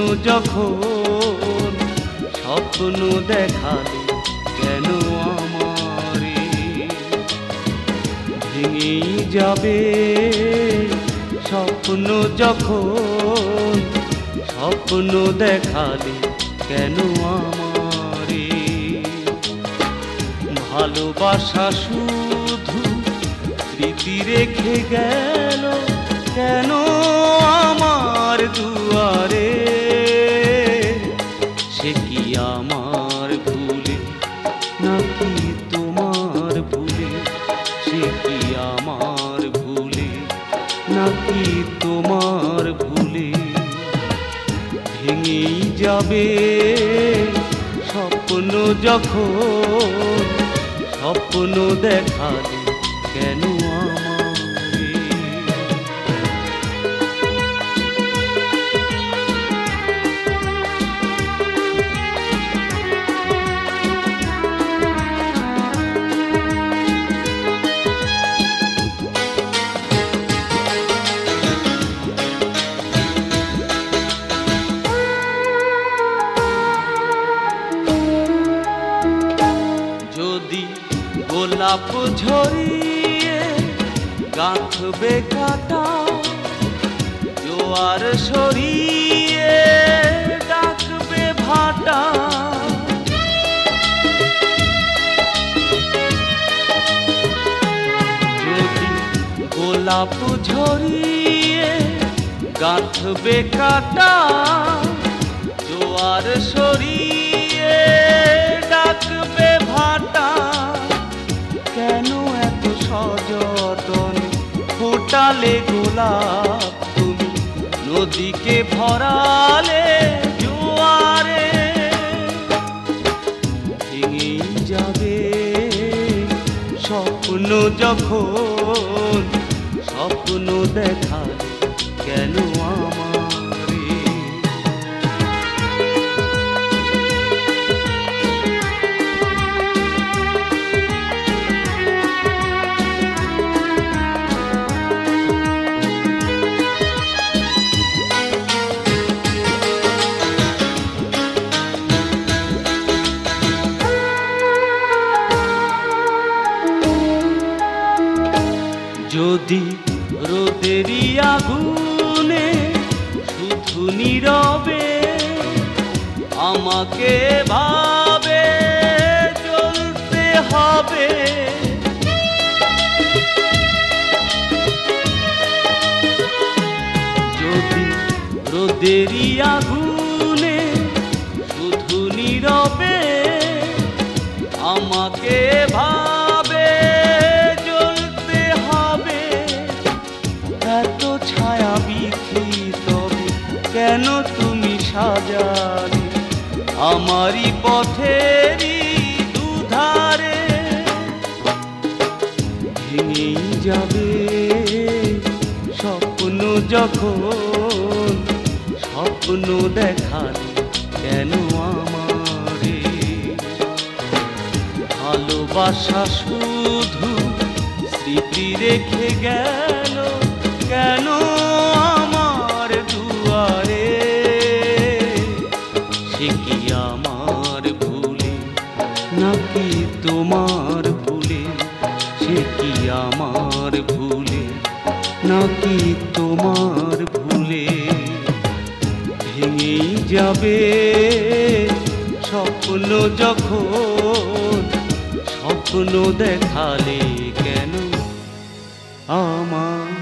যখন স্বপ্ন দেখালে কেন আমারে ভেঙেই যাবে স্বপ্ন যখন স্বপ্ন দেখালে কেন আমারে ভালোবাসা শুধু স্মৃতি রেখে গেল কেন আমার দুয়ারে সে কি আমার ভুলে নাকি তোমার ভুলে সে কি আমার ভুলে নাকি তোমার ভুলে ভেঙেই যাবে স্বপ্ন যখন স্বপ্ন দেখালে কেন আমারে যদি গোলাপ ঝরিয়ে গাঁথবে কাটা জোয়ার সরিয়ে ডাকবে ভাটা যদি গোলাপ ঝরিয়ে গাঁথবে কাটা জোয়ার সরিয়ে ডাকবে ভাটা কেন এত সযতন ফোটালে গোলাপ তুমি নদীকে ভরালে জোয়ারে ভেঙেই যাবে স্বপ্ন যখন স্বপ্ন দেখালে কেন আমারে যদি রোদেরই আগুনে শুধু নীরবে আমাকে ভাবে চলতে হবে যদি রোদেরই আগুনে শুধু নীরবে আমাকে ভাবে এত ছায়া বিধি তবে কেন তুমি সাজালে আমারই পথেরই দুধারে ভেঙেই যাবে স্বপ্ন যখন স্বপ্ন দেখালে কেন আমারে ভালোবাসা শুধু স্মৃতি রেখে গেল কেন আমার দুয়ারে সে কি আমার ভুলে নাকি তোমার ভুলে সে কি আমার ভুলে নাকি তোমার ভুলে ভেঙেই যাবে স্বপ্ন যখন স্বপ্ন দেখালে কেন আমার